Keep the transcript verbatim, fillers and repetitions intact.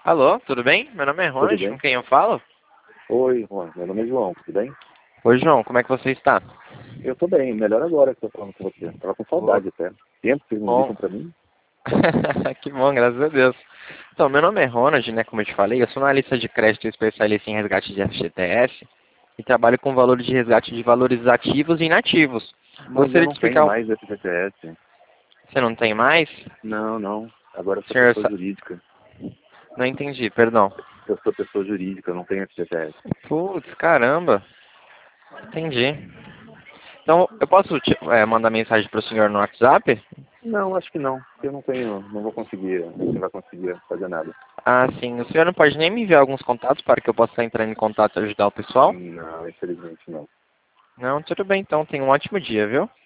Alô, tudo bem? Meu nome é Tudo Ronald, com bem? quem eu falo? Oi, Juan. Meu nome é João, tudo bem? Oi, João, como é que você está? Eu tô bem, melhor agora que tô falando com você. Tava com Oh, saudade até. Tempo que vocês não bom. ligam pra mim. Que bom, graças a Deus. Então, meu nome é Ronald, né, como eu te falei, eu sou analista de crédito especialista em resgate de F G T S e trabalho com valores de resgate de valores ativos e inativos. Mas eu Gostaria de não tenho explicar... mais F G T S. Você não tem mais? Não, não. Agora eu sou Senhor, pessoa Sa- jurídica. não entendi, perdão. Eu sou pessoa jurídica, eu não tenho F G T S. Putz, caramba. Entendi. Então, eu posso te, é, mandar mensagem para o senhor no WhatsApp? Não, acho que não. Eu não tenho, não vou conseguir, não vai conseguir fazer nada. Ah, sim. O senhor não pode nem me enviar alguns contatos para que eu possa entrar em contato e ajudar o pessoal? Não, infelizmente não. Não, tudo bem então. Tenha um ótimo dia, viu?